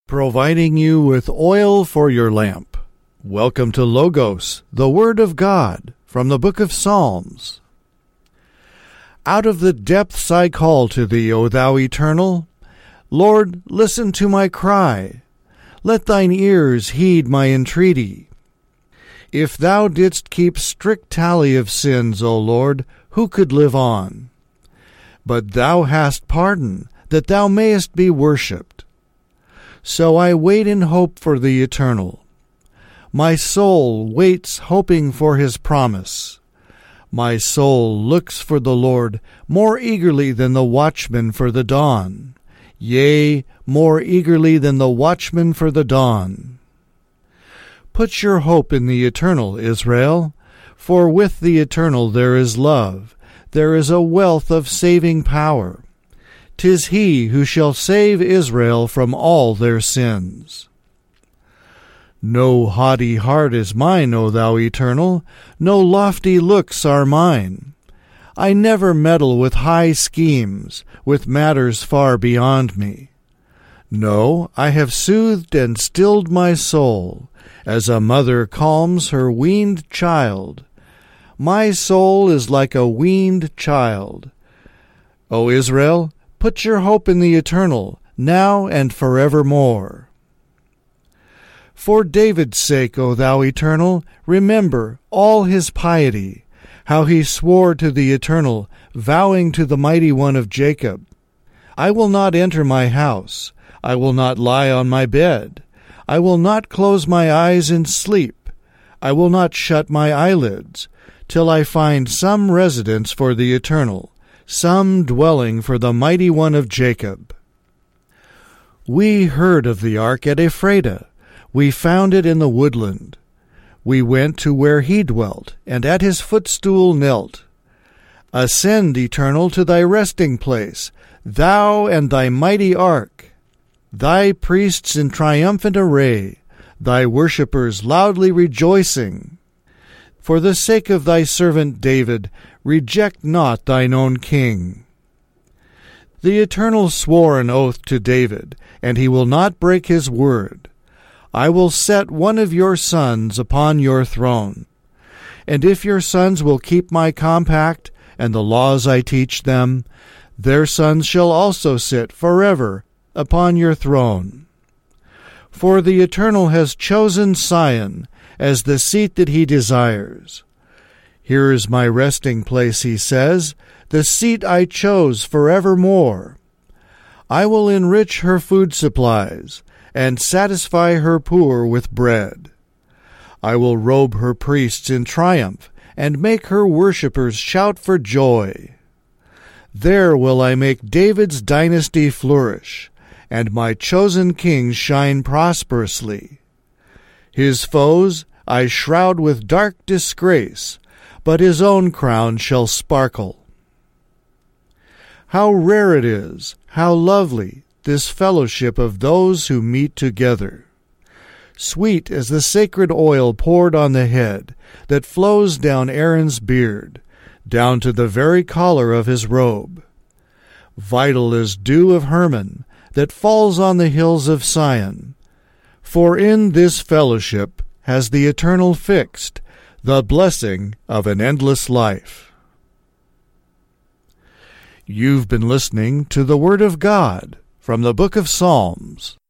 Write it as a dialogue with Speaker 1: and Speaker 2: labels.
Speaker 1: providing you with oil for your lamp. Welcome to Logos, the Word of God, from the book of Psalms. Out of the depths I call to thee, O thou eternal. Lord, listen to my cry. Let thine ears heed my entreaty. If thou didst keep strict tally of sins, O Lord, who could live on? But thou hast pardon, that thou mayest be worshipped. So I wait in hope for the eternal. My soul waits hoping for his promise. My soul looks for the Lord more eagerly than the watchman for the dawn. Yea, more eagerly than the watchman for the dawn. Put your hope in the eternal, Israel, for with the eternal there is love, there is a wealth of saving power. 'Tis he who shall save Israel from all their sins. No haughty heart is mine, O thou eternal, no lofty looks are mine. I never meddle with high schemes, with matters far beyond me. No, I have soothed and stilled my soul, as a mother calms her weaned child. My soul is like a weaned child. O Israel, put your hope in the eternal, now and forevermore. For David's sake, O thou eternal, remember all his piety, how he swore to the eternal, vowing to the mighty one of Jacob, I will not enter my house, I will not lie on my bed, I will not close my eyes in sleep, I will not shut my eyelids, till I find some residence for the eternal, some dwelling for the mighty one of Jacob. We heard of the ark at Ephrata. We found it in the woodland. We went to where he dwelt, and at his footstool knelt. Ascend, eternal, to thy resting place, thou and thy mighty ark. Thy priests in triumphant array, thy worshippers loudly rejoicing. For the sake of thy servant David, reject not thine own king. The Eternal swore an oath to David, and he will not break his word. I will set one of your sons upon your throne. And if your sons will keep my compact and the laws I teach them, their sons shall also sit forever upon your throne. For the Eternal has chosen Sion as the seat that he desires. Here is my resting place, he says, the seat I chose forevermore. I will enrich her food supplies, and satisfy her poor with bread. I will robe her priests in triumph, and make her worshippers shout for joy. There will I make David's dynasty flourish, and my chosen king shine prosperously. His foes I shroud with dark disgrace, but his own crown shall sparkle. How rare it is, how lovely, this fellowship of those who meet together. Sweet as the sacred oil poured on the head, that flows down Aaron's beard, down to the very collar of his robe. Vital as dew of Hermon, that falls on the hills of Sion. For in this fellowship has the Eternal fixed the blessing of an endless life. You've been listening to the Word of God from the book of Psalms.